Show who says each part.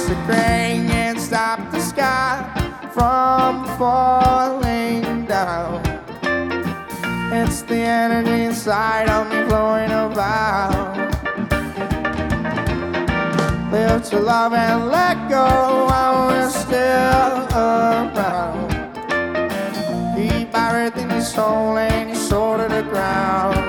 Speaker 1: It's the crane can't stop the sky from falling down. It's the energy inside of me flowing about. Live to love and let go while we're still around. Keep everything you soul and your soul to the ground.